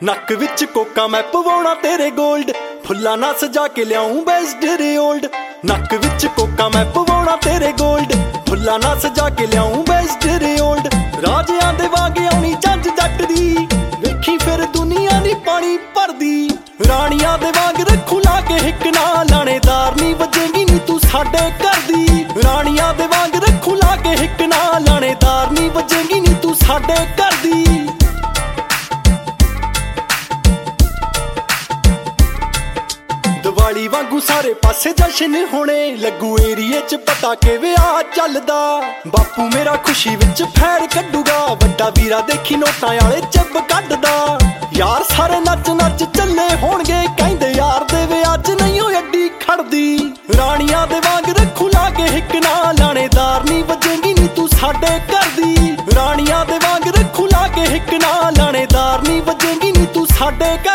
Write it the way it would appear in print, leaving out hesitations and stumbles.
ਨੱਕ ਵਿੱਚ ਕੋਕਾ ਮੈਂ ਪਵਾਉਣਾ ਤੇਰੇ ਗੋਲਡ, ਫੁੱਲਾਂ ਨਾਲ ਸਜਾ ਕੇ ਲਿਆਉਂ ਬੈਸਟ ਰਿਓਲਡ। ਨੱਕ ਵਿੱਚ ਕੋਕਾ ਮੈਂ ਪਵਾਉਣਾ ਤੇਰੇ ਗੋਲਡ, ਫੁੱਲਾਂ ਨਾਲ ਸਜਾ ਕੇ ਲਿਆਉਂ ਬੈਸਟ ਰਿਓਲਡ। ਰਾਜਿਆਂ ਦੇ ਵਾਂਗ ਆਉਣੀ ਜੱਜ ਜੱਟ ਦੀ, ਵੇਖੀ ਫਿਰ ਦੁਨੀਆ ਦੀ ਪਾਣੀ ਭਰਦੀ। ਰਾਣੀਆਂ ਦੇ ਵਾਂਗ ਰੱਖੂ ਲਾ ਕੇ ਹਿੱਕ ਨਾ, ਲਾਣੇਦਾਰ ਨੀ ਵੱਜੇਗੀ ਨੀ ਤੂੰ ਸਾਡੇ ਘਰ ਦੀ। ਰਾਣੀਆਂ ਦੇ ਵਾਂਗ ਰੱਖੂ ਲਾ ਕੇ ਹਿੱਕ ਨਾ, ਲਾਣੇਦਾਰ ਨੀ ਵੱਜੇਗੀ ਨੀ ਤੂੰ ਸਾਡੇ ਘਰ ਦੀ। ਦੀਵਾਲੀ ਵਾਂਗੂ ਸਾਰੇ ਪਾਸੇ ਜਸ਼ਨ ਹੋਣੇ, ਲੱਗੂ ਏਰੀਏ ਚ ਪਤਾ ਕਿ ਵਿਆਹ ਚੱਲਦਾ। ਬਾਪੂ ਮੇਰਾ ਖੁਸ਼ੀ ਵਿੱਚ ਫੈਰ ਕੱਢੂਗਾ, ਵੱਡਾ ਵੀਰਾ ਦੇਖੀ ਨੋਟਾਂ ਵਾਲੇ ਚੱਬ ਕੱਢਦਾ। ਯਾਰ ਸਾਰੇ ਨੱਚ ਨੱਚ ਚੱਲੇ ਹੋਣਗੇ, ਕਹਿੰਦੇ ਯਾਰ ਦੇ ਵਿਆਹ ਚ ਨਹੀਂ ਉਹ ਅੱਡੀ ਖੜਦੀ। ਰਾਣੀਆਂ ਦੇ ਵਾਂਗ ਰੱਖੂ ਲਾ ਕੇ ਹਿੱਕ ਨਾ, ਲਾਣੇਦਾਰ ਨੀ ਵੱਜੇਗੀ ਨੀ ਤੂੰ ਸਾਡੇ ਘਰ ਦੀ। ਰਾਣੀਆਂ ਦੇ ਵਾਂਗ ਰੱਖੂ ਲਾ ਕੇ ਹਿੱਕ ਨਾ, ਲਾਣੇਦਾਰ ਨੀ ਵੱਜੇਗੀ ਨੀ ਤੂੰ ਸਾਡੇ ਘਰ